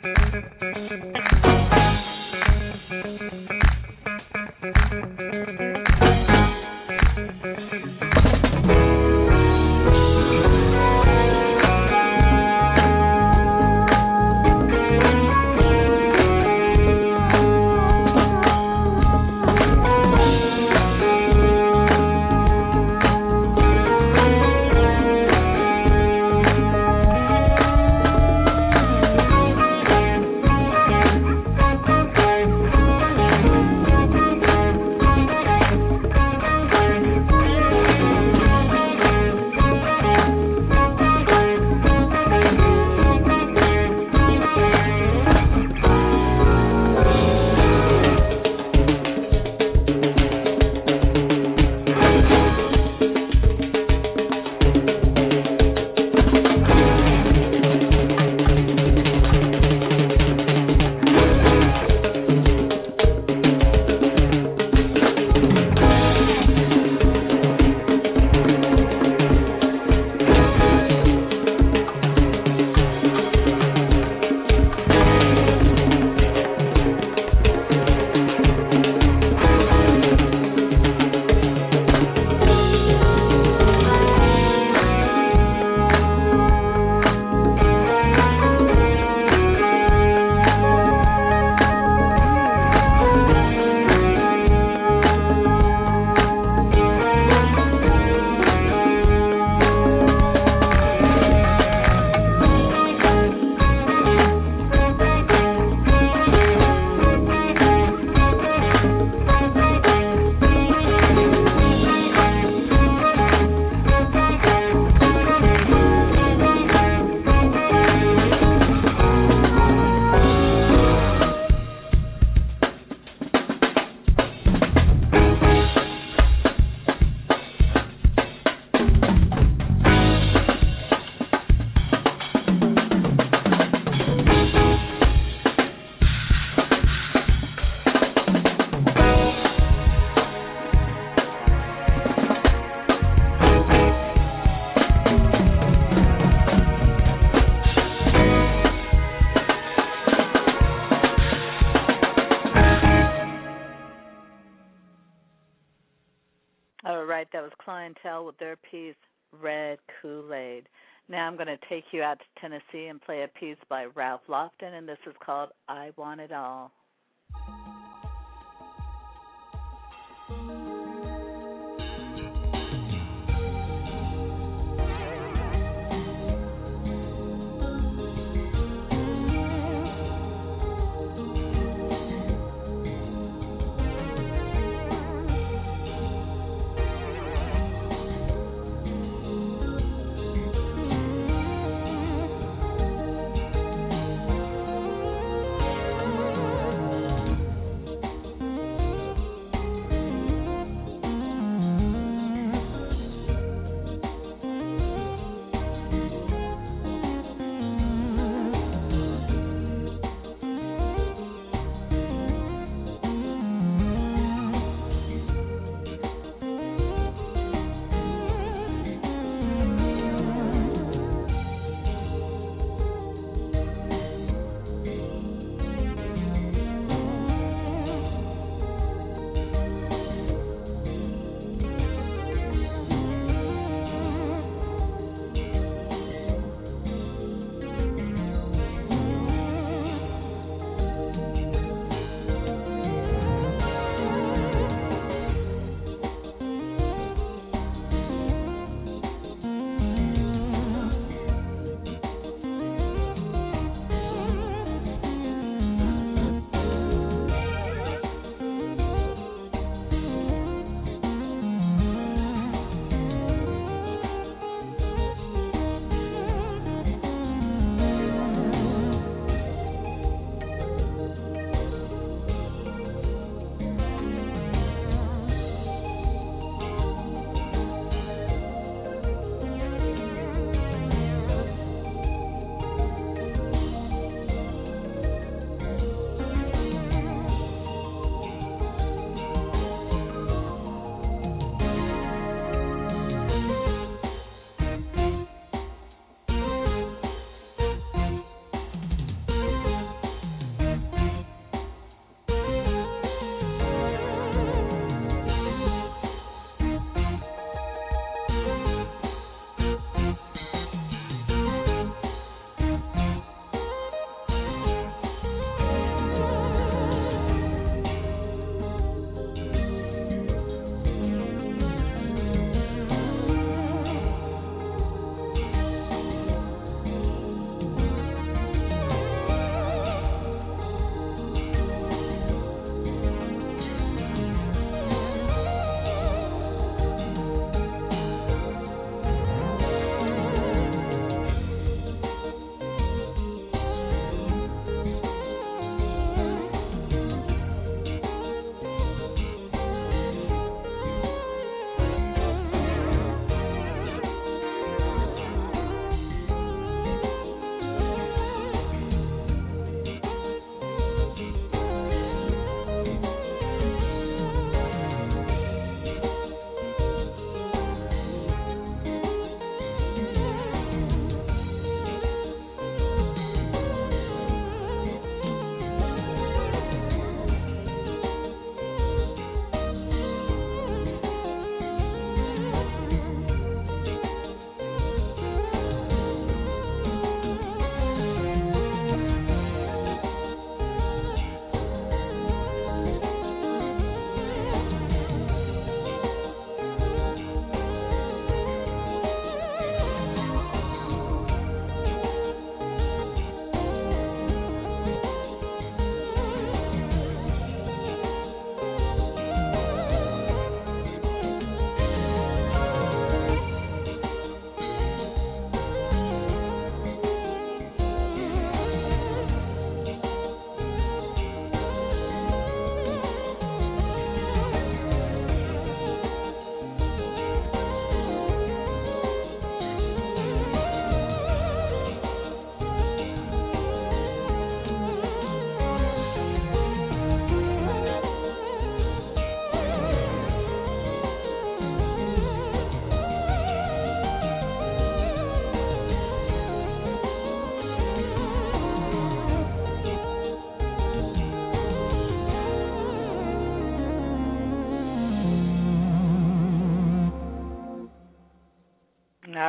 All right, that was Clientele with their piece, Red Kool-Aid. Now I'm going to take you out to Tennessee and play a piece by Ralph Lofton, and this is called I Want It All.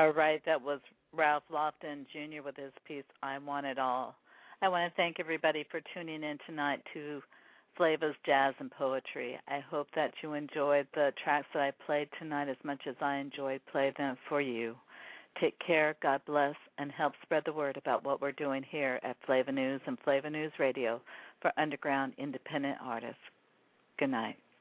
All right, that was Ralph Lofton Jr. with his piece, I Want It All. I want to thank everybody for tuning in tonight to Flavors, Jazz, and Poetry. I hope that you enjoyed the tracks that I played tonight as much as I enjoyed playing them for you. Take care, God bless, and help spread the word about what we're doing here at Flavor News and Flavor News Radio for underground independent artists. Good night.